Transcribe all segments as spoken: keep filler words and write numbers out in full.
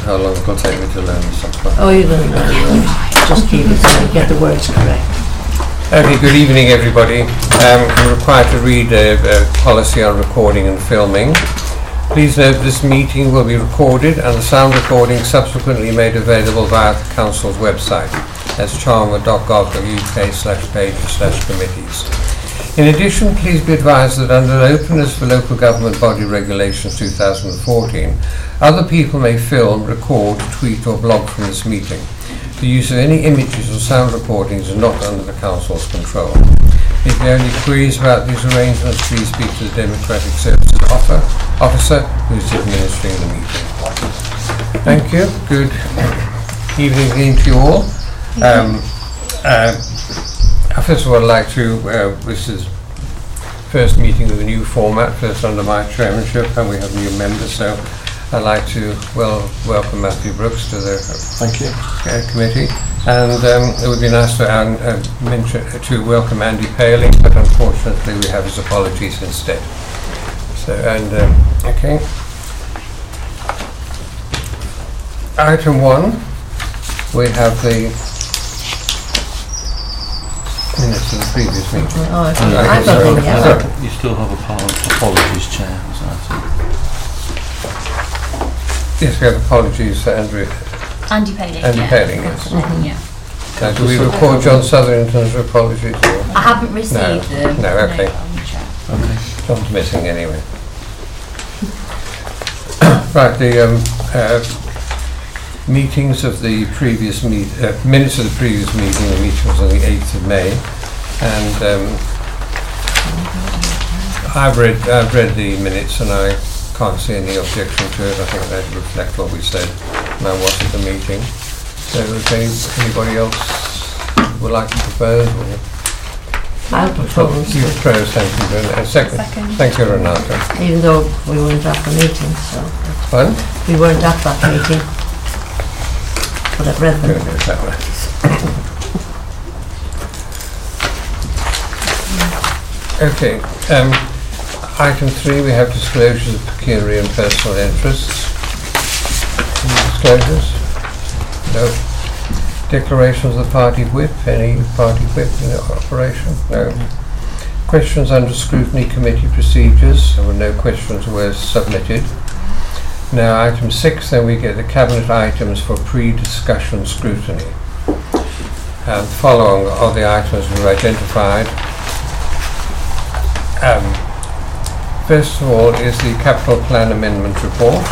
how long it will take me to learn the software. Oh, you don't know. Just keep it so you get the words correct. Okay, good evening everybody. Um, I'm required to read a, a policy on recording and filming. Please note this meeting will be recorded and the sound recording subsequently made available via the Council's website. That's charnwood dot gov dot U K slash pages slash committees. In addition, please be advised that under openness for local government body regulations two thousand fourteen, other people may film, record, tweet or blog from this meeting. The use of any images or sound recordings is not under the Council's control. If you have any queries about these arrangements, please speak to the Democratic Services offer, Officer who is administering the meeting. Thank you. Good evening again to you all. Um, uh, first of all, I'd like to, uh, this is first meeting with a new format, first under my chairmanship, and we have new members, so I'd like to well welcome Matthew Brooks to the Thank you. Uh, committee, and um, it would be nice to, um, uh, mention, uh, to welcome Andy Paling, but unfortunately we have his apologies instead. So, and um, okay. Item one, we have the minutes of the previous meeting. Oh, I Okay, thought I thought sorry. they had Sorry. it. You still have apo- apologies, Chair. Is that it? Yes, we have apologies for Andrew. Andy Paling. Andy yeah. Paling, yes. Mm-hmm. Yeah. Now, do we record John Southerington's apologies? Or? I haven't received No. them. No, okay. I'll check. Okay. John's missing anyway. Right, the um, uh, meetings of the previous meet uh, minutes of the previous meeting. The meeting was on the eighth of May, and um, I've read I've read the minutes, and I can't see any objection to it. I think they reflect what we said when I was at the meeting. So, if any, anybody else would like to propose? Or I'll propose, you propose, thank you. Renata. Second. Second. Thank you, Renata. even though we weren't at the meeting, so Pardon? we weren't at that meeting. But I've read Going them. to do it that way. Okay. Um, item three, we have disclosures of pecuniary and personal interests. Any disclosures? No. Declarations of the party whip. Any party whip in operation? No. Questions under scrutiny committee procedures. There were no questions were submitted. Now, item six, then we get the cabinet items for pre-discussion scrutiny. And following are the items we've identified. Um, first of all is the capital plan amendment report.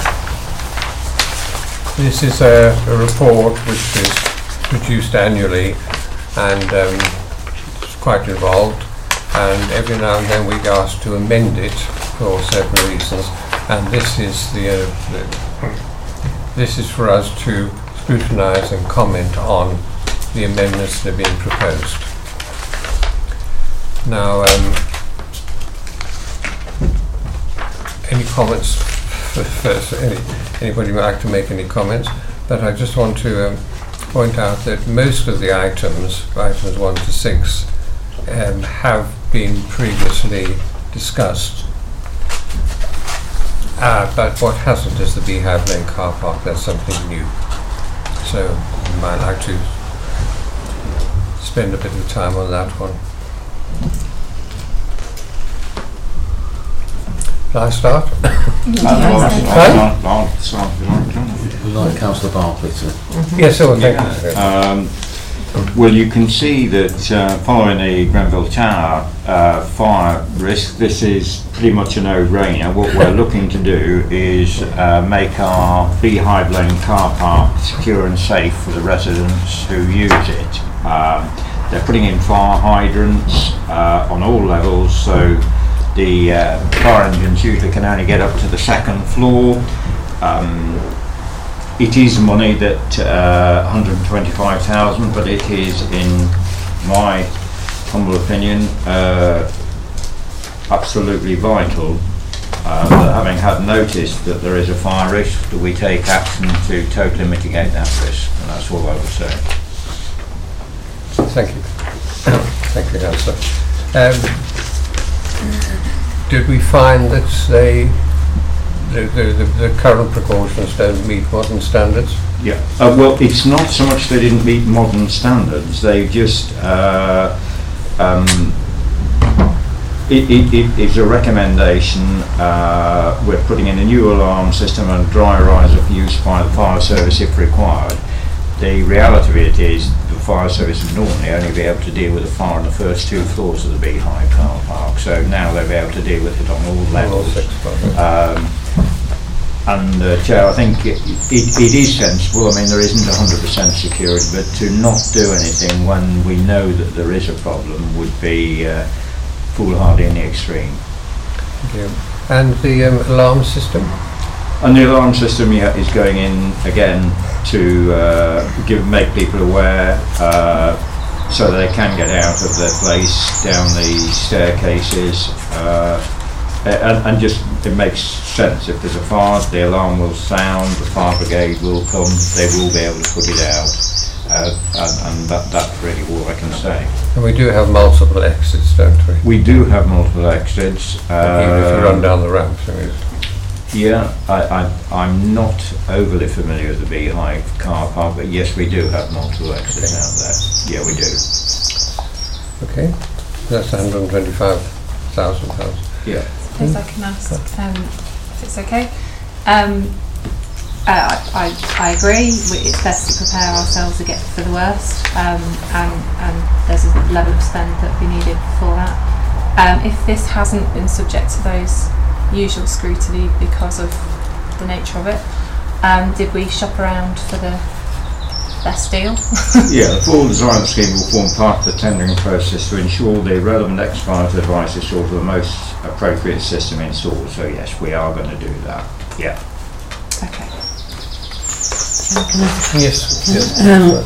This is a, a report which is produced annually, and um, it's quite involved, and every now and then we get asked to amend it for several reasons, and this is the, uh, the this is for us to scrutinise and comment on the amendments that are being proposed. Now, um, any comments first? Any, anybody would like to make any comments? But I just want to um, point out that most of the items, items one to six, um, have been previously discussed. Uh, but what hasn't is the Beehive Lane car park. That's something new. So you might like to spend a bit of time on that one. Shall I start? We'd like Councillor Barclay to. Yes, so thank you. Um, well, you can see that uh, following the Grenville Tower uh, fire risk, this is pretty much a no-brainer. What we're looking to do is uh, make our Beehive Lane car park secure and safe for the residents who use it. Um, they're putting in fire hydrants uh, on all levels, so the uh, fire engines usually can only get up to the second floor. Um, it is money that uh, one hundred twenty-five thousand, but it is, in my humble opinion, uh, absolutely vital uh, that having had notice that there is a fire risk, that we take action to totally mitigate that risk, and that's all I would say. Thank you. Thank you, Councillor. Um, did we find that they the, the, the current precautions don't meet modern standards? Yeah. Uh, well, it's not so much they didn't meet modern standards. They just uh, um, it, it, it is a recommendation. Uh, we're putting in a new alarm system and dry riser for use by the fire service if required. The reality of it is the fire service would normally only be able to deal with the fire on the first two floors of the Beehive car park. So now they'll be able to deal with it on all levels. Um, And uh, Chair, I think it, it, it is sensible. I mean, there isn't one hundred percent security, but to not do anything when we know that there is a problem would be uh, foolhardy in the extreme. Thank you. And the um, alarm system? And the alarm system, yeah, is going in again to uh, give make people aware uh, so they can get out of their place down the staircases. Uh, And, and just, it makes sense. If there's a fire, the alarm will sound, the fire brigade will come, they will be able to put it out, uh, and, and that, that's really all I can say. And we do have multiple exits, don't we? We do have multiple exits. Uh, Even if you run down the ramps. I mean. Yeah, I, I, I'm not overly familiar with the Beehive car park, but yes, we do have multiple exits out there. Yeah, we do. Okay, that's one hundred twenty-five thousand pounds. Yeah. If I can ask, um, if it's okay. Um, uh, I, I, I agree. We, it's best to prepare ourselves to get for the worst, um, and, and there's a level of spend that we needed for that. Um, if this hasn't been subject to those usual scrutiny because of the nature of it, um, did we shop around for the best deal? Yeah, the full design scheme will form part of the tendering process to ensure the relevant expert advice is sought for the most appropriate system installed. So yes, we are going to do that. Yeah. Okay. Yes. yes. Um,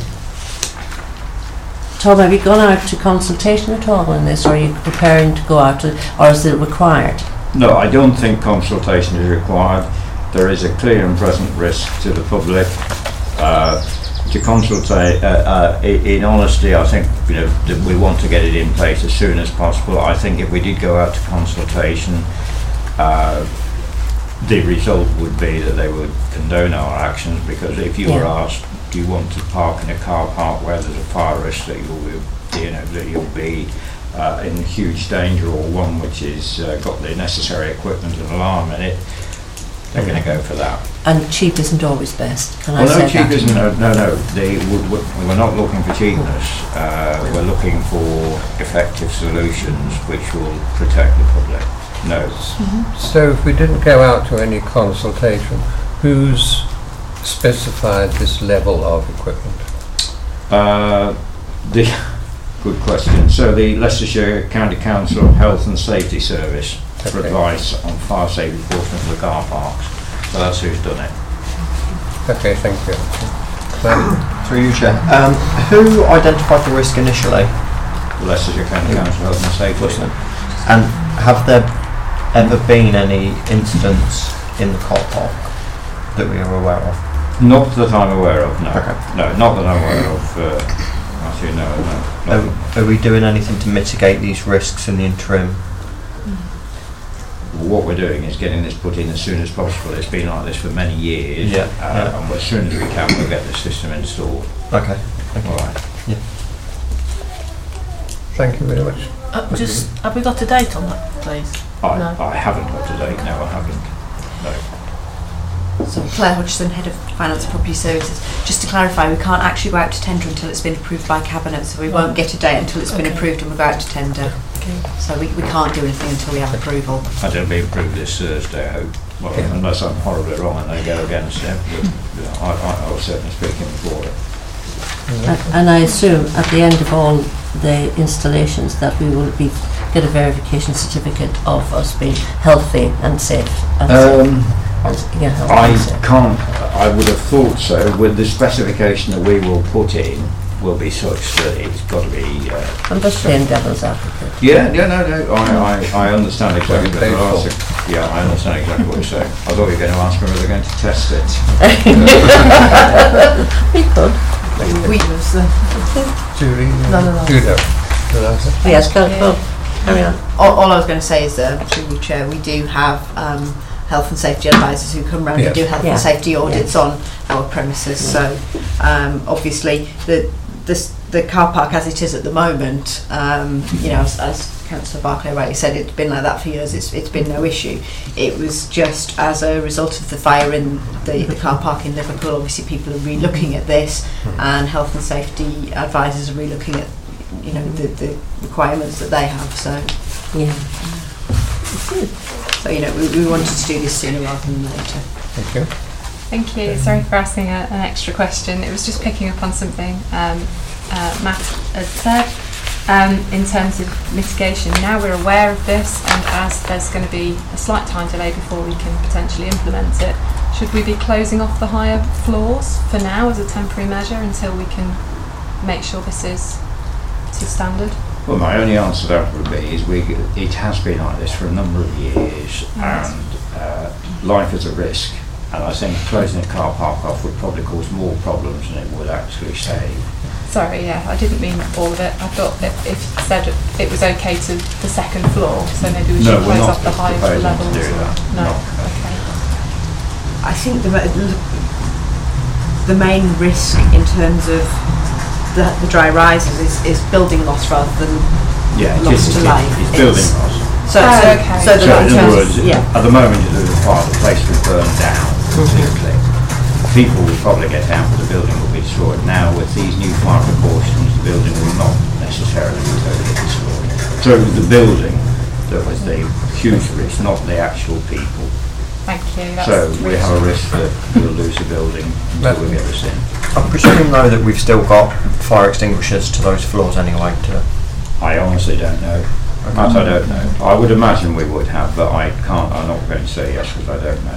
Tom, have you gone out to consultation at all on this, or are you preparing to go out to, or is it required? No, I don't think consultation is required. There is a clear and present risk to the public. Uh, to consultate, uh, uh, in, in honesty, I think you know that we want to get it in place as soon as possible. I think if we did go out to consultation, uh, the result would be that they would condone our actions, because if you yeah. were asked, do you want to park in a car park where there's a fire risk that you'll be, you know, that you'll be uh, in huge danger, or one which has uh, got the necessary equipment and alarm in it, they're going to go for that. And cheap isn't always best. Can Well, I no, say cheap that? isn't. No, no, no. They, we- we- we're not looking for cheapness. Uh, we're looking for effective solutions which will protect the public. No. So if we didn't go out to any consultation, who's specified this level of equipment? Uh, the good question. So the Leicestershire County Council Health and Safety Service for Okay. advice on fire safety enforcement of the car parks. So that's who's done it. Okay, thank you. Well, Through you, Chair. Um, who identified the risk initially? The Leicestershire County Council Health and Safety. And have there ever been any incidents in the car park that we are aware of? Not that I'm aware of, no. Okay. No, not that I'm aware of. Uh, actually, no, no. Are, not- are we doing anything to mitigate these risks in the interim? What we're doing is getting this put in as soon as possible. It's been like this for many years. Yeah, Uh, yeah. And as soon as we can, we'll get the system installed. Okay. Okay. All right. thank you very much. Uh, just, have we got a date on that, please? I, No. I haven't got a date. No, I haven't. No. So Claire Hodgson, Head of Finance and Property Services. Just to clarify, we can't actually go out to tender until it's been approved by Cabinet, so we Right. won't get a date until it's been Okay. approved and we go out to tender. Okay. So we, we can't do anything until we have approval. And it'll be approved this Thursday, I hope. Well, Yeah. unless I'm horribly wrong and they go against it. But, you know, I, I, I was certainly speaking for it. And, and I assume at the end of all the installations that we will be get a verification certificate of us being healthy and safe. And safe. Um, And, yeah, healthy I and safe. can't, I would have thought so, with the specification that we will put in will be such that it's got to be... Uh, I'm just playing devil's advocate. yeah, yeah, no, no, I, I, I understand exactly what Very you're painful. asking. Yeah, I understand exactly what you're saying. I thought you were going to ask me whether they're going to test it. We could. We use the... Julie? No, no, no. You know. You'll answer. Yes, go, go. Carry on. All, all I was going to say is, uh, through you, Chair, we do have um, health and safety advisors who come round Yes. and do health Yeah. and safety audits Yeah. on our premises. So um, obviously the, the the car park as it is at the moment, um, you know, as, as Councillor Barclay rightly said, it's been like that for years. It's it's been no issue. It was just as a result of the fire in the, the car park in Liverpool. Obviously, people are re-looking at this, and health and safety advisors are re-looking at, you know, the, the requirements that they have. So, Yeah. so you know, we, we wanted to do this sooner rather than later. Thank you. Thank you. Sorry for asking a, an extra question. It was just picking up on something um, uh, Matt had said um, in terms of mitigation. Now we're aware of this, and as there's going to be a slight time delay before we can potentially implement it, should we be closing off the higher floors for now as a temporary measure until we can make sure this is to standard? Well, my only answer to that would be is we, it has been like this for a number of years, Right. and uh, life is a risk. And I think closing a car park off would probably cause more problems than it would actually save. Sorry, yeah, I didn't mean all of it. I thought that if you said it was okay to the second floor, so maybe we No, should we're close not off the higher proposing to levels. do that. No, No. okay. I think the ma- the main risk in terms of the, the dry rises is, is building loss rather than Yeah, it loss is, to it- life. it's building loss. So, Oh, so, okay. so, the So in in other terms words, of, yeah. at the moment it would require the place to burn down completely. People will probably get out, but the building will be destroyed. Now with these new fire precautions, the building will not necessarily be totally destroyed. So it was the building that was the huge risk, not the actual people. Thank you. That's So we have a risk that we'll lose the building until we get this in. I presume though that we've still got fire extinguishers to those floors anyway to... I honestly don't know. That I don't know. I would imagine we would have, but I can't, I'm not going to say yes because I don't know.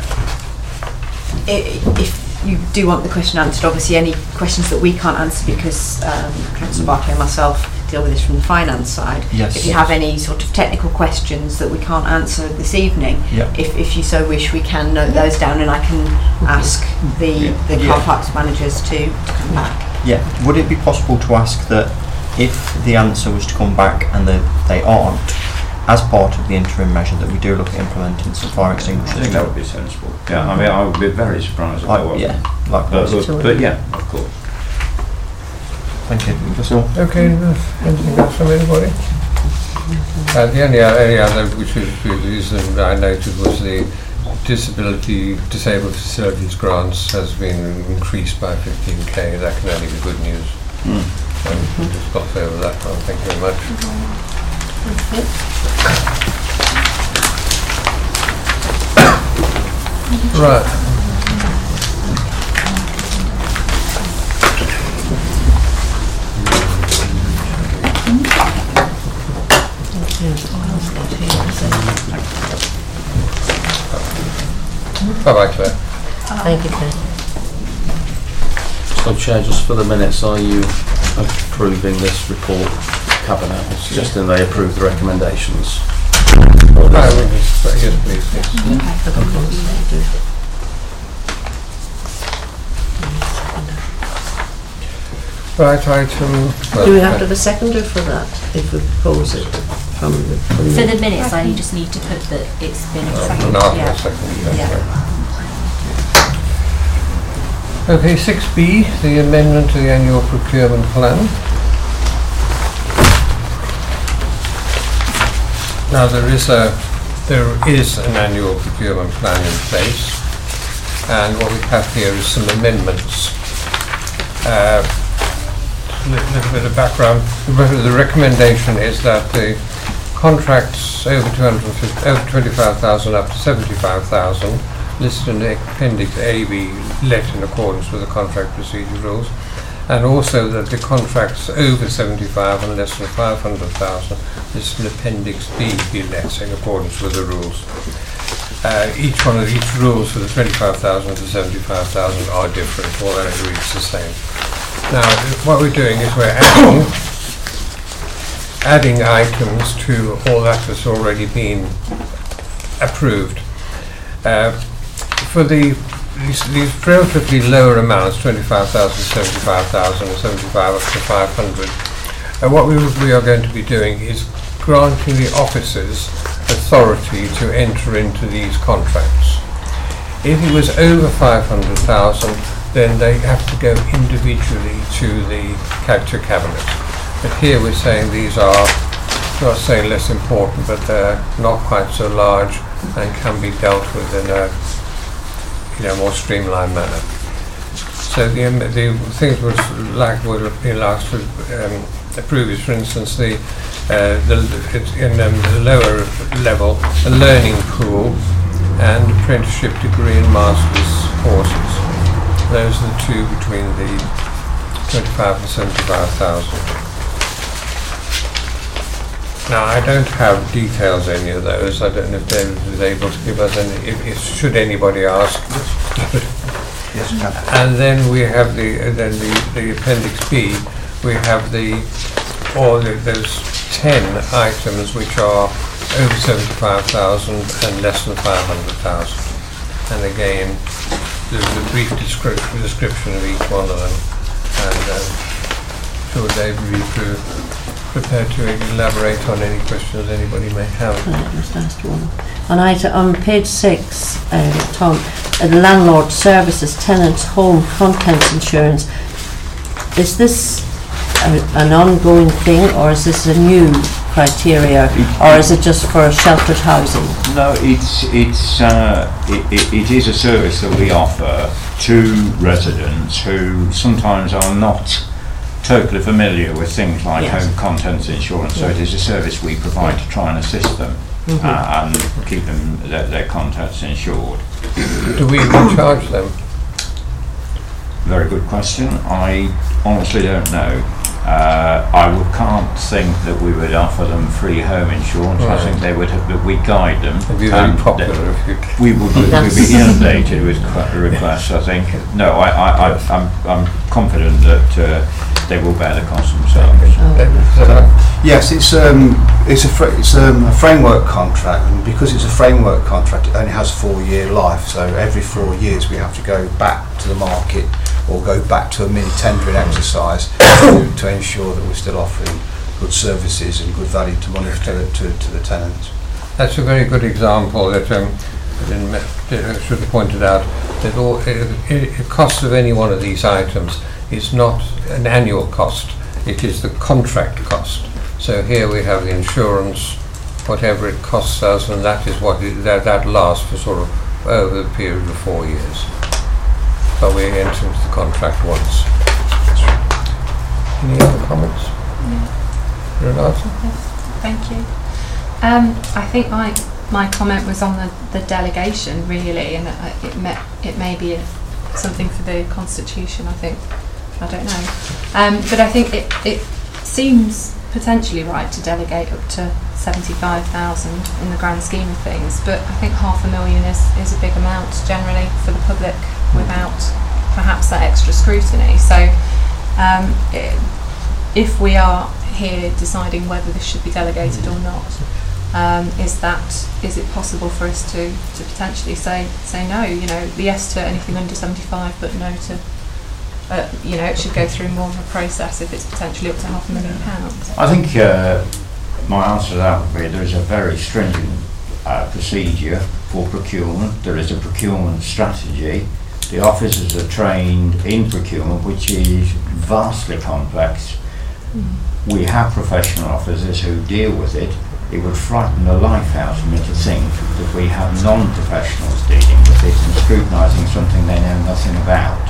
I- If you do want the question answered, obviously any questions that we can't answer because um, Councillor Barclay and myself deal with this from the finance side. Yes. If you have any sort of technical questions that we can't answer this evening, Yeah. if, if you so wish, we can note those down and I can ask the, the car Yeah. parks managers to, to come back. Yeah. Would it be possible to ask that if the answer was to come back and that they aren't, as part of the interim measure, that we do look at implementing some fire I extinguishers? think that would be sensible. Yeah, I mean, I would be very surprised if I Like, wasn't. yeah, like But, that. but, but yeah, of course. Thank you. That's all. Okay, anything else from anybody? Uh, the only other, any other which is the reason I noted was the disability disabled facilities grants has been increased by fifteen k. That can only be good news. Mm. So we'll just gloss over that one. Thank you very much. Right. Bye-bye, Claire. Thank you, Claire. So Chair, just for the minutes, are you approving this report, Cabinet, suggesting they approve the recommendations? Or No, is- we just, yes, please, yes. Right, item... well, Do we have to have a seconder for that, if we propose it from the... From For the the minutes, I just need to put that it's been uh, seconded. an after Yeah. a second, Yeah. yes. Okay, six B, the amendment to the annual procurement plan. Now, there is a, there is an annual procurement plan in place, and what we have here is some amendments. Uh, A little bit of background. The re- the recommendation is that the contracts over two hundred fifty, over twenty-five thousand up to seventy-five thousand listed in Appendix A be let in accordance with the contract procedure rules, and also that the contracts over seventy-five and less than five hundred thousand listed in Appendix B be let in accordance with the rules. Uh, each one of each rules for the twenty-five thousand to seventy-five thousand are different, although it reads the same. Now, what we're doing is we're adding, adding items to all that that's already been approved. Uh, for the these, these relatively lower amounts, twenty-five thousand, seventy-five thousand, or seventy-five up to five hundred, uh, what we, we are going to be doing is granting the officers authority to enter into these contracts. If it was over five hundred thousand, then they have to go individually to the capture cabinet. But here we're saying these are, not saying less important, but they're not quite so large and can be dealt with in a, you know, more streamlined manner. So the, um, the things which like would be last to um, approve is, for instance, the, uh, the it's in um, the lower level, a learning pool and apprenticeship degree and master's courses. Those are the two between the twenty-five and seventy-five thousand. Now, I don't have details of any of those. I don't know if David is able to give us any, if, if should anybody ask. Yes, and then we have the, uh, then the, the Appendix B, we have the, all the, those ten items which are over seventy-five thousand and less than five hundred thousand. And again, there's a brief description, description of each one of them. And um, sure David will be prepared to elaborate on any questions anybody may have. Right, just asked one. On, item, on page six, um, Tom, uh, the landlord services tenants home contents insurance. Is this a, an ongoing thing, or is this a new criteria, or is it just for sheltered housing? No, it's it's uh, it, it, it is a service that we offer to residents who sometimes are not totally familiar with things like yes. home contents insurance. So yes. it is a service we provide to try and assist them mm-hmm. uh, and keep them their, their contents insured. Do we even charge them? Very good question. I honestly don't know. Uh, I would, can't think that we would offer them free home insurance. Right. I think they would have, that we guide them. It'd be very popular if you we would we'd be inundated with requests. I think. No, I, I, I I'm, I'm confident that uh, they will bear the cost themselves. Oh. Yes, it's um, it's a fr- it's um, a framework contract, and because it's a framework contract, it only has a four-year life. So every four years we have to go back to the market or go back to a mini tendering exercise to, to ensure that we're still offering good services and good value to money to the, to, to the tenants. That's a very good example that um, I didn't, I should have pointed out that all, it, it, the cost of any one of these items is not an annual cost, it is the contract cost. So here we have the insurance, whatever it costs us, and that is what it, that, that lasts for sort of over the period of four years. But we enter into the contract once. Any other comments? Yeah. Renata? Yes, thank you. Um, I think my my comment was on the, the delegation really, and uh, it may, it may be a, something for the constitution. I think I don't know, um, but I think it it seems potentially right to delegate up to seventy-five thousand in the grand scheme of things. But I think half a million is is a big amount generally for the public, without perhaps that extra scrutiny. So um, it, if we are here deciding whether this should be delegated or not, um, is that is it possible for us to, to potentially say say no, you know, yes to anything under seventy-five, but no to uh, you know, it should go through more of a process if it's potentially up to half a million pounds? I think uh, my answer to that would be there is a very stringent uh, procedure for procurement. There is a procurement strategy. The officers are trained in procurement, which is vastly complex. Mm. We have professional officers who deal with it. It would frighten the life out of me to think that we have non-professionals dealing with it and scrutinising something they know nothing about.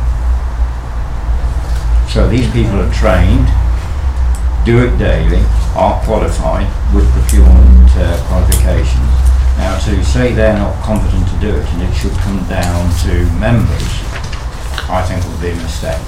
So these people are trained, do it daily, are qualified with procurement uh, qualifications. Now, to say they're not competent to do it and it should come down to members, I think would be a mistake.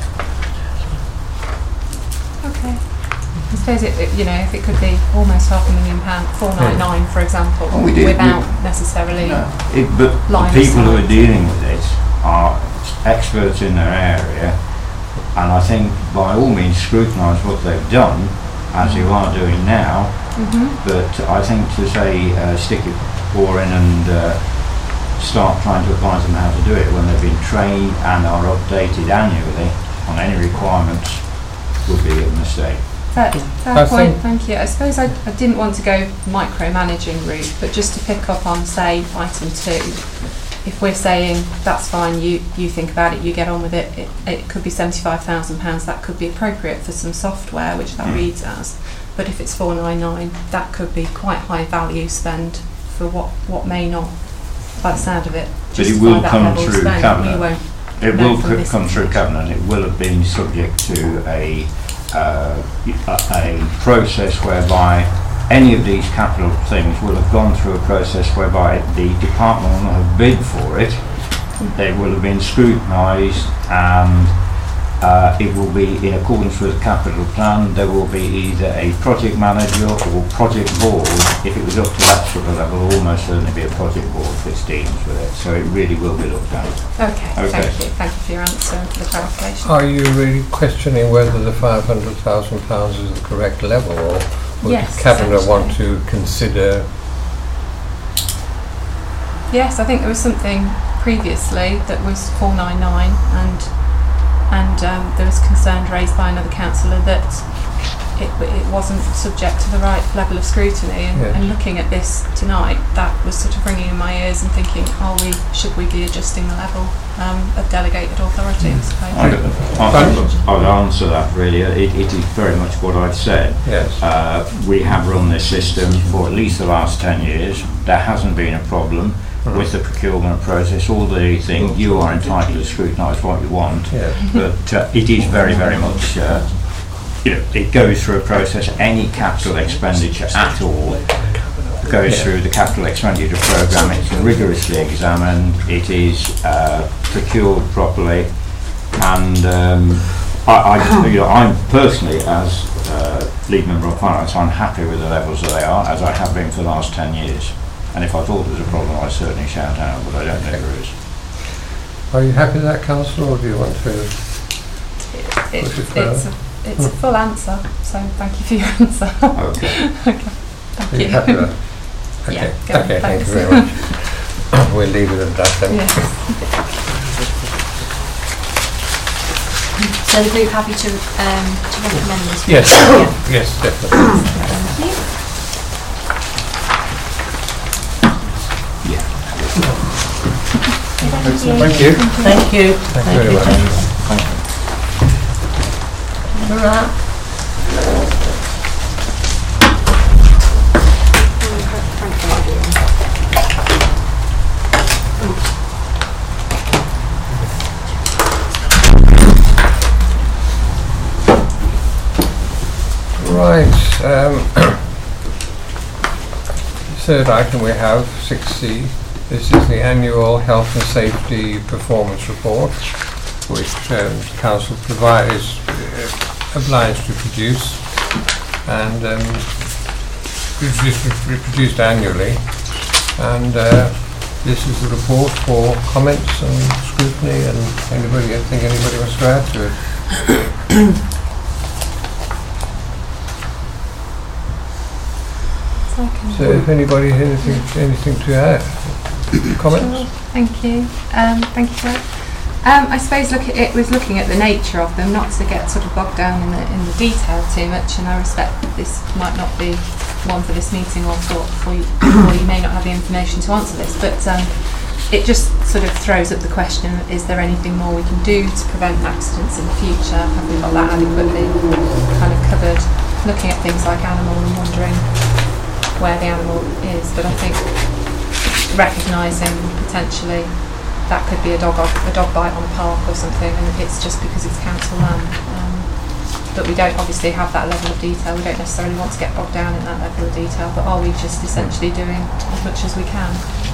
Okay. I suppose it, it, you know, if it could be almost half a million pound, four nine nine, for example, well, we did, without we, necessarily. No, it, but the people who are dealing with it are experts in their area, and I think by all means scrutinise what they've done, as you are doing now. Mm-hmm. But I think to say uh, stick your paw in and uh, start trying to advise them how to do it when they've been trained and are updated annually on any requirements would be a mistake. Fair, fair point, thank you. I suppose I, I didn't want to go micromanaging route, but just to pick up on, say, item two, if we're saying that's fine, you, you think about it, you get on with it, it, it could be seventy-five thousand pounds, that could be appropriate for some software, which that Mm. reads as. But if it's four ninety-nine, that could be quite high value spend for what, what may not, by the sound of it, But it justify will that come level of through spend. cabinet. We won't It know will from co- this come through information. cabinet. It will have been subject to a uh, a, a process whereby any of these capital things will have gone through a process whereby the department will have bid for it. They will have been scrutinised, and uh, it will be in accordance with the capital plan. There will be either a project manager or project board. If it was up to that sort of level, almost certainly be a project board which deals with it. So it really will be looked at. Okay, Okay. thank you. Thank you for your answer and for the clarification. Are you really questioning whether the five hundred thousand pounds is the correct level, or would Yes, the Cabinet want essentially. to consider? Yes, I think there was something previously that was four ninety-nine, and and um, there was concern raised by another councillor that it, it wasn't subject to the right level of scrutiny. And, Yeah. and looking at this tonight, that was sort of ringing in my ears and thinking, are we, should we be adjusting the level um, of delegated authority? I suppose. I would answer that really. It, it is very much what I've said. Yes. Uh, we have run this system for at least the last ten years. There hasn't been a problem Mm. with the procurement process. All the things you are entitled to scrutinise what you want, Yes. but uh, it is very, very much. Uh, you know, it goes through a process. Any capital expenditure at all goes Yeah. through the capital expenditure programme. It's rigorously examined. It is uh, procured properly, and um, I, I, you know, I'm personally, as uh, lead member of finance, I'm happy with the levels that they are, as I have been for the last ten years. And if I thought there was a problem, I'd certainly shout out, but I don't think there is. Are you happy with that, Councillor, or do you want to? It, it, Push it further. it's, a, it's a full answer, so thank you for your answer. Okay. Okay, thank Are you. you happy with that? Okay. Yeah, go on, Okay. Thank you thanks. very much. We'll leave it at that then. Yes. So the group happy to um, to recommend this? Yes. Yeah. Yes, definitely. Thank you. Thank you. Thank you. Thank you very much. All right. Right. Um, third item we have, six C. This is the annual health and safety performance report, which um, the council provide, is uh, obliged to produce, and um, it's produced annually. And uh, this is the report for comments and scrutiny. And anybody, I think anybody wants to add to it. So if anybody has anything, anything to add, comments? Thank you. Um, thank you, Joe. Um, I suppose look at it was looking at the nature of them, not to get sort of bogged down in the in the detail too much. And I respect that this might not be one for this meeting, or for, for you, or you may not have the information to answer this. But um, it just sort of throws up the question: is there anything more we can do to prevent accidents in the future? Have we got that adequately kind of covered? Looking at things like animal and wondering where the animal is. But I think recognising potentially that could be a dog a dog bite on a park or something, and it's just because it's council land. Um, but we don't obviously have that level of detail. We don't necessarily want to get bogged down in that level of detail. But are we just essentially doing as much as we can?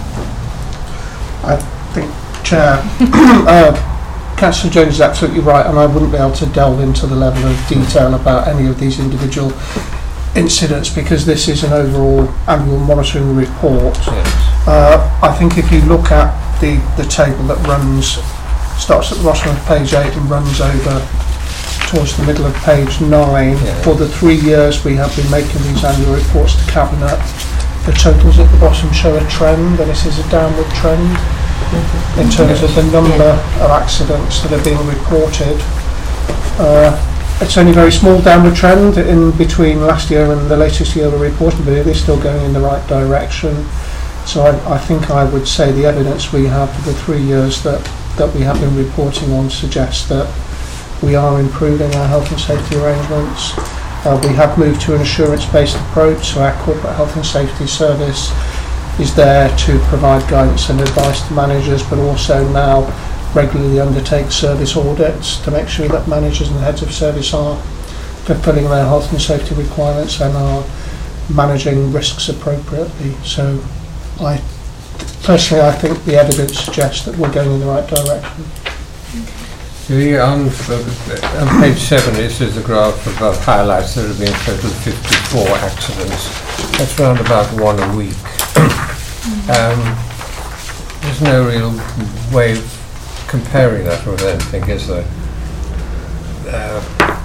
I think, Chair, uh, Councillor Jones is absolutely right, and I wouldn't be able to delve into the level of detail about any of these individual incidents, because this is an overall annual monitoring report. Yes. Uh, I think if you look at the, the table that runs, starts at the bottom of page eight and runs over towards the middle of page nine, Yeah. for the three years we have been making these annual reports to Cabinet, the totals at the bottom show a trend, and this is a downward trend in terms of the number of accidents that are being reported. Uh, It's only a very small downward trend in between last year and the latest year we're reporting, but it is still going in the right direction. So I, I think I would say the evidence we have for the three years that, that we have been reporting on suggests that we are improving our health and safety arrangements. Uh, we have moved to an assurance-based approach, so our corporate health and safety service is there to provide guidance and advice to managers, but also now regularly undertake service audits to make sure that managers and heads of service are fulfilling their health and safety requirements and are managing risks appropriately. So I personally I think the evidence suggests that we're going in the right direction. The, on, uh, on page seven it says the graph above highlights there have been a total of fifty-four accidents. That's around about one a week. um, there's no real way of comparing that with anything, is there? Uh,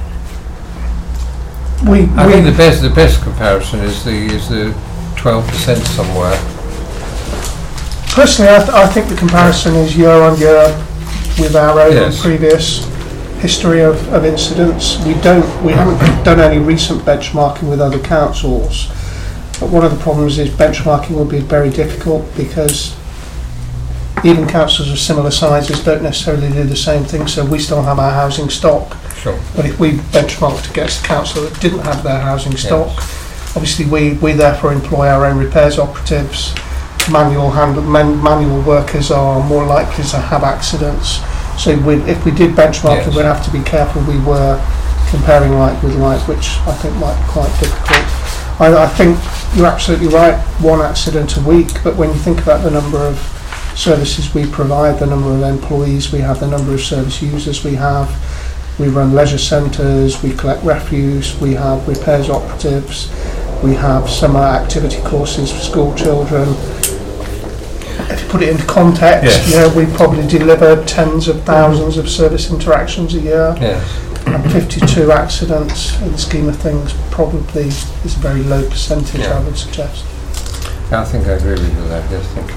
we, I we think the best the best comparison is the is the twelve percent somewhere. Personally, I, th- I think the comparison is year on year with our own Yes. previous history of, of incidents. We don't, we haven't done any recent benchmarking with other councils, but one of the problems is benchmarking will be very difficult because even councils of similar sizes don't necessarily do the same thing, so we still have our housing stock. Sure. But if we benchmarked against a council that didn't have their housing stock, Yes. obviously we, we therefore employ our own repairs operatives. Manual hand, man, manual workers are more likely to have accidents. So we, if we did benchmarking, Yes. we'd have to be careful we were comparing like with like, which I think might be quite difficult. I, I think you're absolutely right, one accident a week, but when you think about the number of services we provide, the number of employees we have, the number of service users we have, we run leisure centres, we collect refuse, we have repairs operatives, we have summer activity courses for school children. If you put it into context, Yes. you know, we probably deliver tens of thousands of service interactions a year. Yes. And fifty-two accidents in the scheme of things probably is a very low percentage, Yeah. I would suggest. I think I agree with you there. Yes, thank you.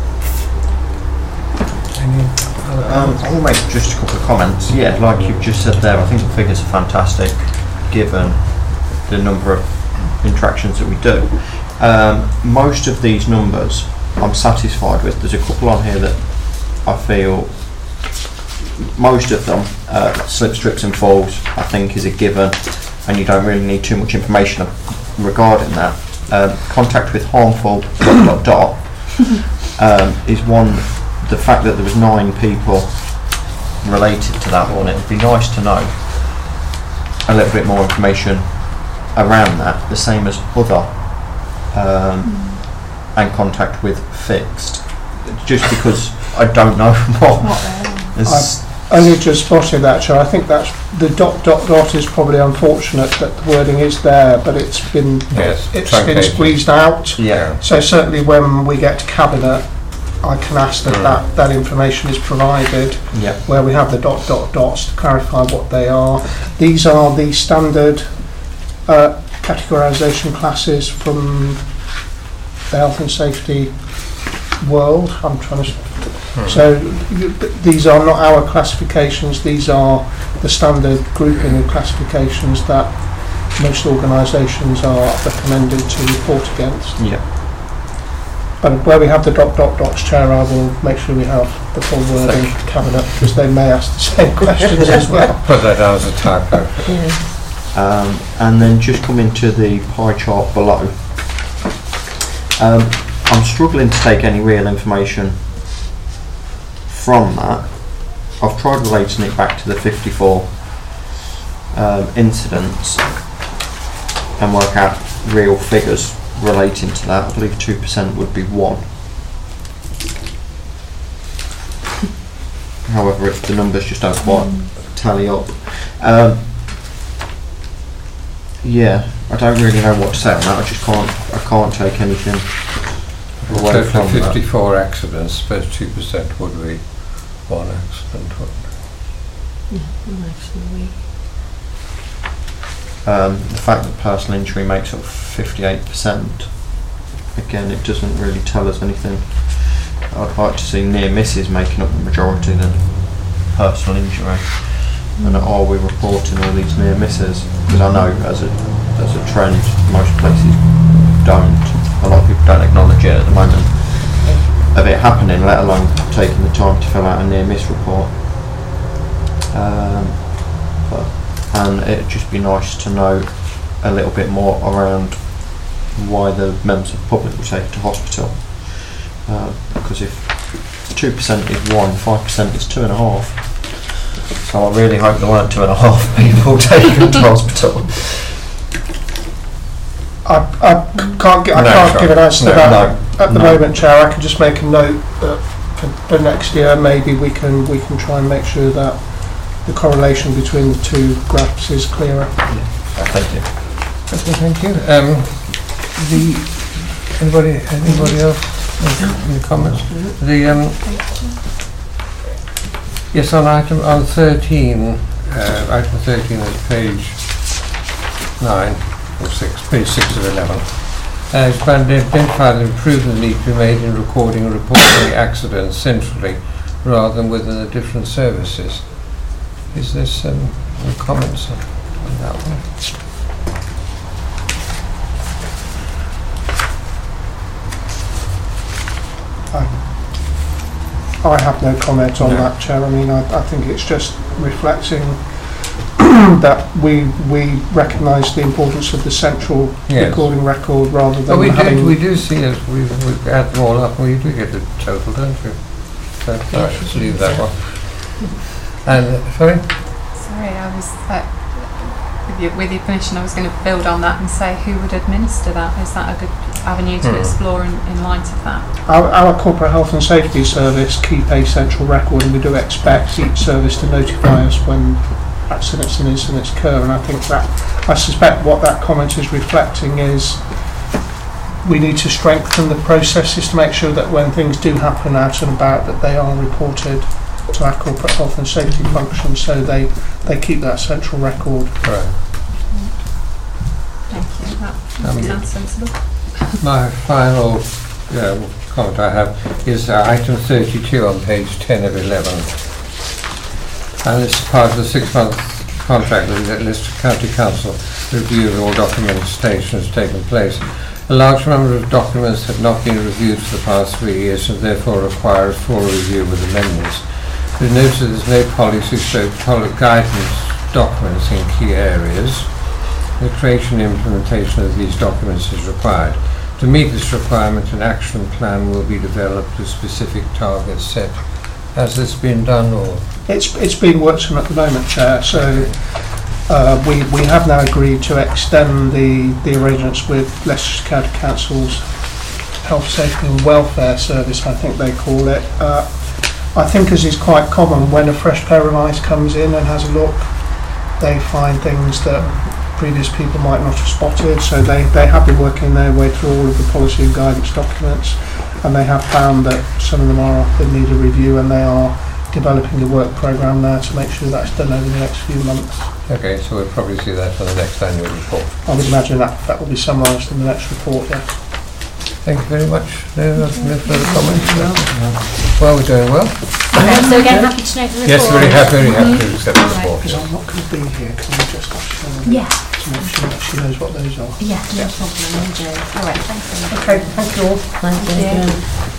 Any other Um, I'll make just a couple of comments. Yeah, like you've just said there, I think the figures are fantastic given the number of interactions that we do. Um, most of these numbers I'm satisfied with. There's a couple on here that I feel most of them, uh, slip, strips and falls, I think is a given, and you don't really need too much information regarding that. Um, contact with harmful dot dot dot um, is one. The fact that there was nine people related to that one, it would be nice to know a little bit more information around that. The same as other um, mm. and contact with fixed. Just because I don't know more. I've only just spotted that, so I think that's the dot dot dot is probably unfortunate that the wording is there, but it's been Yes, it's been truncated. squeezed out. Yeah. So certainly when we get to cabinet, I can ask that, Mm. that that information is provided, Yeah. where we have the dot dot dots to clarify what they are. These are the standard uh, categorisation classes from the health and safety world. I'm trying to. Mm. So you- th- these are not our classifications. These are the standard grouping of classifications that most organisations are recommended to report against. Yeah. But where we have the dot dot dots, Chair, I will make sure we have the full wording Thank cabinet, because they may ask the same questions as well. Put that down as a typo. Yeah. Um, and then just come into the pie chart below. Um, I'm struggling to take any real information from that. I've tried relating it back to the fifty-four um, incidents and work out real figures relating to that. I believe two percent would be one. However, if the numbers just don't quite tally up. Um, yeah, I don't really know what to say on that. I just can't. I can't take anything away Total from that. fifty-four accidents, suppose two percent would be one accident, wouldn't it? Yeah, one accident a week. Um, the fact that personal injury makes up fifty-eight percent, again, it doesn't really tell us anything. I'd like to see near misses making up the majority than personal injury. And are we reporting all these near misses? Because I know as a as a trend, most places don't. A lot of people don't acknowledge it at the moment. of it happening, let alone taking the time to fill out a near miss report. Um, but, and it'd just be nice to know a little bit more around why the members of the public were taken to hospital. Uh, because if two percent is one, five percent is two and a half. So I really hope there weren't two and a half people taken to hospital. I, I can't, gi- I No, can't sorry. give an answer to No, that no, at the no. moment, Chair. I can just make a note that for, for next year maybe we can we can try and make sure that the correlation between the two graphs is clearer. Thank you. Okay, thank you. Um, the anybody anybody else in the comments? The um, yes, on item on thirteen, uh, item thirteen is page nine or six, page six of eleven. Uh, it's been identified that improvement need to be made in recording and reporting accidents centrally rather than within the different services. Is this um, any comments on, on that one? I have no comment on No. that, Chair. I mean, I, I think it's just reflecting that we we recognise the importance of the central Yes. recording record rather than Well, we having... do, we do see as we, we add them all up, and we do get the total, don't we? So, all right, let's leave that one. And, uh, sorry? Sorry, I was, uh, with, your, with your permission, I was going to build on that and say who would administer that? Is that a good avenue to Hmm. explore in, in light of that? Our, our Corporate Health and Safety Service keep a central record, and we do expect each service to notify us when accidents and incidents occur, and I think that, I suspect what that comment is reflecting is we need to strengthen the processes to make sure that when things do happen out and about that they are reported to our corporate health and safety function, so they, they keep that central record. Right. Thank you. That Um, sounds sensible. My final uh, comment I have is uh, item thirty-two on page ten of eleven. And this is part of the six-month contract that Leicester County Council review of all documentation has taken place. A large number of documents have not been reviewed for the past three years and therefore require a full review with amendments. We notice that there's no policy stroke poli- guidance documents in key areas. The creation and implementation of these documents is required. To meet this requirement, an action plan will be developed with specific targets set. Has this been done, or? It's it's being worked on at the moment, Chair. So uh, we we have now agreed to extend the the arrangements with Leicester County Council's Health, Safety and Welfare Service, I think they call it. Uh, I think, as is quite common, when a fresh pair of eyes comes in and has a look, they find things that previous people might not have spotted. So they they have been working their way through all of the policy and guidance documents, and they have found that some of them are in need of review, and they are developing a work programme now to make sure that's done over the next few months. Okay, so we'll probably see that on the next annual report. I would imagine that that will be summarised in the next report, yeah. Thank you very much. No, no further comments? No? Well, we're doing well. Um, so again, happy to note the report. Yes, very happy, very happy to accept the report. Because I'm not going to be here, can we just ask her Yeah. to make sure that she knows what those are? Yeah, no problem, will do. All right, thanks very much. Okay, thank you all. Thank you.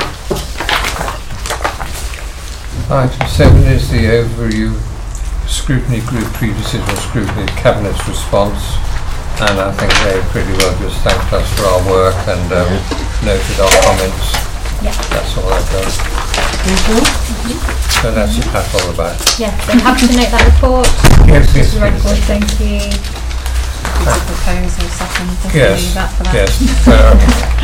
Item seven is the overview scrutiny group pre-decision scrutiny cabinet's response, and I think they pretty well just thanked us for our work and um, noted our comments. Yeah. That's all I've done. So that's what that's all about. Yeah, so happy to note that report. Yes, yes, Just the record, yes. thank you. Would you propose or second to Yes, leave that for that? yes. Um,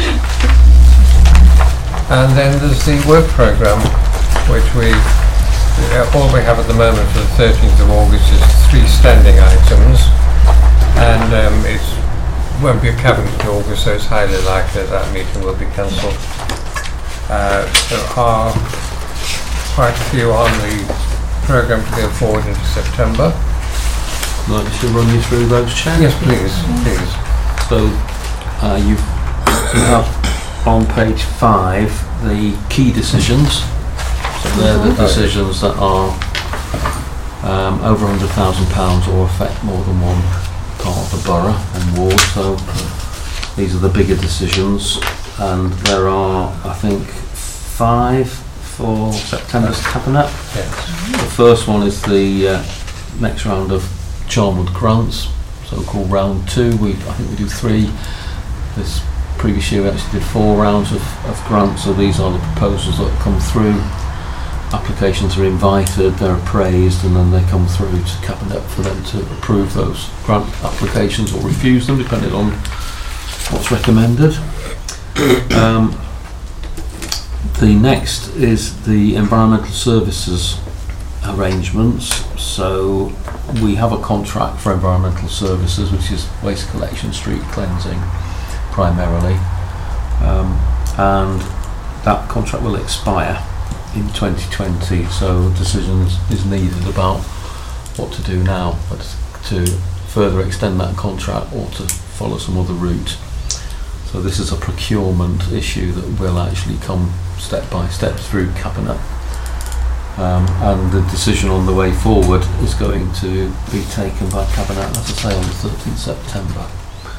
and then there's the work programme, which we uh, all we have at the moment for the thirteenth of August is three standing items, and um, it won't be a cabinet in August, so it's highly likely that that meeting will be cancelled. Uh, there are quite a few on the programme to go forward into September. I'd like to run you through those, Chair. Yes, please, please. So uh, you've, you have on page five the key decisions. So they're the decisions that are um, over one hundred thousand pounds or affect more than one part of the borough and ward. So these are the bigger decisions, and there are, I think, five for September's Cabinet. Yes. The first one is the uh, next round of Charnwood grants, so-called round two. We, I think we do three. This previous year we actually did four rounds of, of grants, so these are the proposals that come through. Applications are invited, they're appraised, and then they come through to Cabinet for them to approve those grant applications or refuse them, depending on what's recommended. Um, the next is the environmental services arrangements. So we have a contract for environmental services, which is waste collection, street cleansing primarily, um, and that contract will expire in twenty twenty, so decisions is needed about what to do now, but to further extend that contract or to follow some other route. So this is a procurement issue that will actually come step by step through Cabinet, um, and the decision on the way forward is going to be taken by Cabinet, as I say, on the thirteenth September.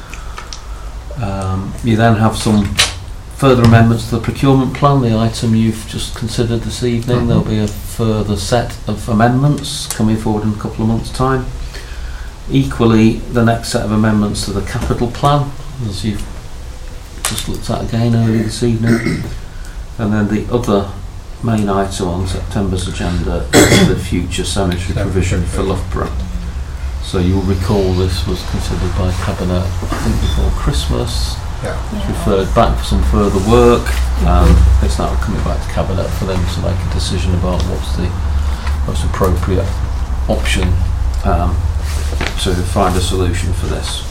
Um, you then have some further amendments to the procurement plan, the item you've just considered this evening. Mm-hmm. There'll be a further set of amendments coming forward in a couple of months' time. Equally, the next set of amendments to the capital plan, as you've just looked at again earlier this evening. And then the other main item on September's agenda is the future cemetery provision for Loughborough. So you'll recall this was considered by Cabinet, I think, before Christmas. Yeah. It's referred back for some further work, and it's now coming back to Cabinet for them to make a decision about what's the most appropriate option um, to find a solution for this.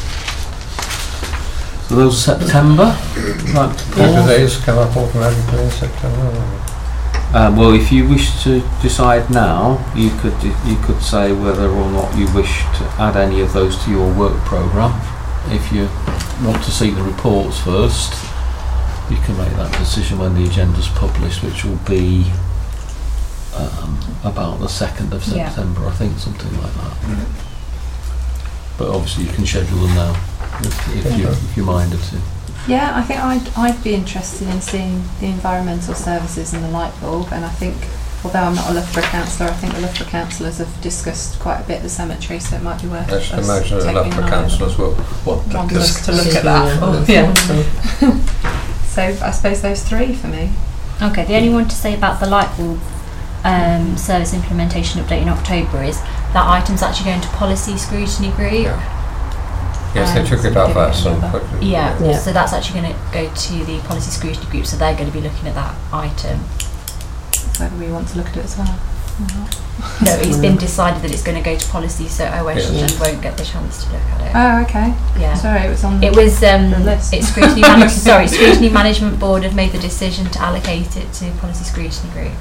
So those are September. Right, Do these come up automatically in September? Um, well, if you wish to decide now, you could you could say whether or not you wish to add any of those to your work programme. If you want to see the reports first, you can make that decision when the agenda's published, which will be um, about the second of Yeah. September, I think, something like that. Mm-hmm. But obviously you can schedule them now if, if, you, if you're minded to. Yeah, I think I'd, I'd be interested in seeing the environmental services and the light bulb, and I think, although I'm not a Loughborough councillor, I think the Loughborough councillors have discussed quite a bit the cemetery, so it might be worth I should us imagine that taking Loughborough an eye councillors will want to Want us to discuss. look at that. Oh, yeah. So I suppose those three for me. Okay, the only one to say about the light bulb um, service implementation update in October is that item's actually going to policy scrutiny group. Yeah. Yes, they Um, took it off us. And put it, Yeah, Yeah. so that's actually going to go to the policy scrutiny group, so they're going to be looking at that item. Whether we want to look at it as well. No, it's been decided that it's going to go to policy, so O S G Yes. won't get the chance to look at it. Oh, okay. Yeah. Sorry, it was on It was um, the list. it's scrutiny. Man- sorry, scrutiny management board have made the decision to allocate it to policy scrutiny group.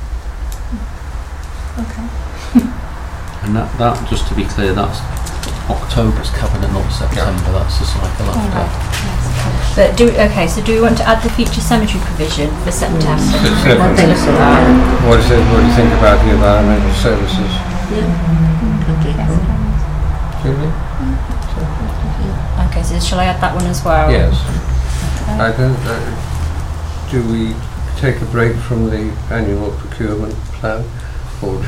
Okay. And that, that, just to be clear, that's October's Cabinet, not September. That's the cycle after. Yes. But do okay. So do we want to add the future cemetery provision for September? It's I different. think so. What is it? What do you think about the environmental services? Julie? Okay. So shall I add that one as well? Yes. I don't. Uh, do we take a break from the annual procurement plan, or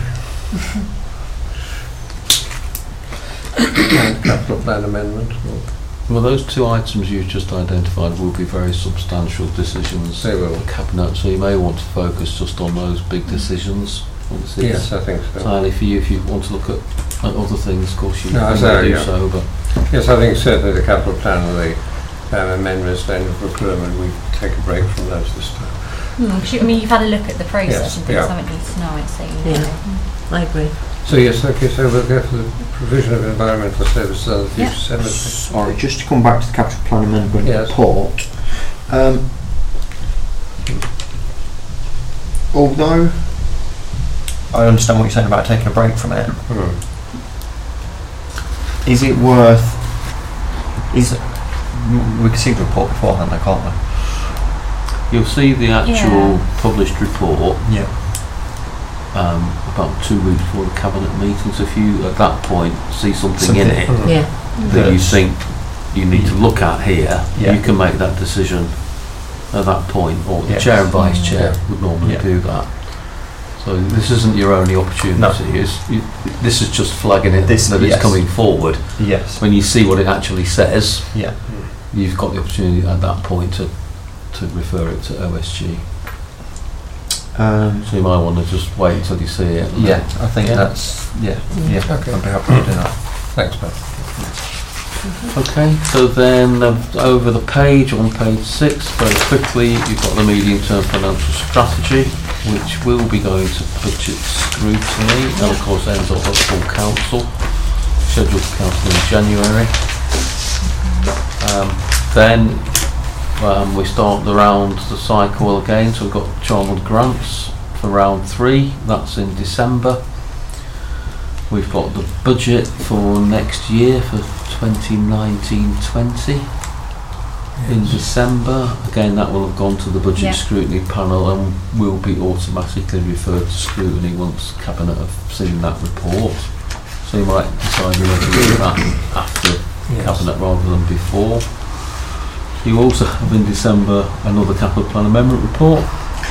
and capital plan amendment? Or Well, those two items you've just identified will be very substantial decisions They will. for Cabinet, so you may want to focus just on those big decisions. Obviously, yes, I think it's so. entirely for you. If you want to look at, at other things, of course, you No, can so, do yeah. so. But Yes, I think certainly the capital plan and the um, amendments to annual procurement, we take a break from those this time. Hmm, 'cause you- I mean, you've had a look at the process Yes, and things, yeah. haven't you, tonight? So you know. Yeah. I agree. So yes, okay, so we'll go for the provision of environmental services and the future Yeah. cemetery. Sorry, just to come back to the capital plan amendment Yes. report. Um, although I understand what you're saying about taking a break from it, Hmm. is it worth? Is it, m- we can see the report beforehand, though, can't we? you'll see the actual Yeah. published report Yeah. um, about two weeks before the Cabinet meeting. So if you, at that point, see something, Something. in it Hmm. Yeah. that you That's- think you need to look at here, Yeah. you can make that decision at that point, or the Yes. chair and vice chair would normally Yeah. do that. So this isn't your only opportunity. It's, you, this is just flagging it This- that yes. it's coming forward. Yes. When you see what it actually says, Yeah. you've got the opportunity at that point to to refer it to O S G. Um, So you might want to just wait until you see it. and yeah, then- I think Yeah. that's yeah. Yeah. Okay. I'd be happy to do that. Thanks, Matt. Okay, so then uh, over the page, on page six, very quickly, you've got the medium-term financial strategy, which will be going to budget scrutiny, and of course ends up at full council, scheduled for council in January. Um, then um, we start the round, the cycle again, so we've got Charnwood grants for round three, that's in December. We've got the budget for next year for twenty nineteen twenty in December. Again, that will have gone to the budget Yeah. scrutiny panel and will be automatically referred to scrutiny once Cabinet have seen that report. So you might decide you want to do that after Yes. Cabinet rather than before. You also have in December another capital plan amendment report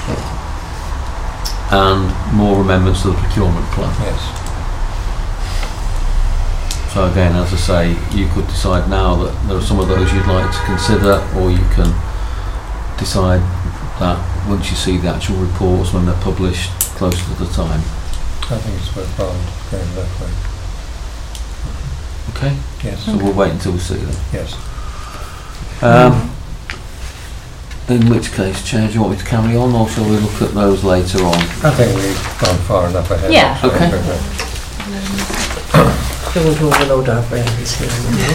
and more amendments to the procurement plan. Yes. So again, as I say, you could decide now that there are some of those you'd like to consider, or you can decide that once you see the actual reports when they're published closer to the time. I think it's worthwhile going that way. Okay? Yes. So we'll wait until we see them. Yes. Um, in which case, Chair, do you want me to carry on, or shall we look at those later on? I think we've gone far enough ahead. Yeah. actually. Okay. Don't want to overload our brains here.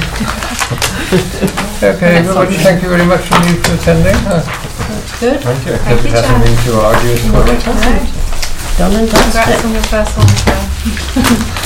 Okay, everybody, thank you very much indeed for attending. Uh, That's good. Thank you. Thank It you, hasn't Chair. been too arduous for you. No, Done and congrats dusted. on your first one as well.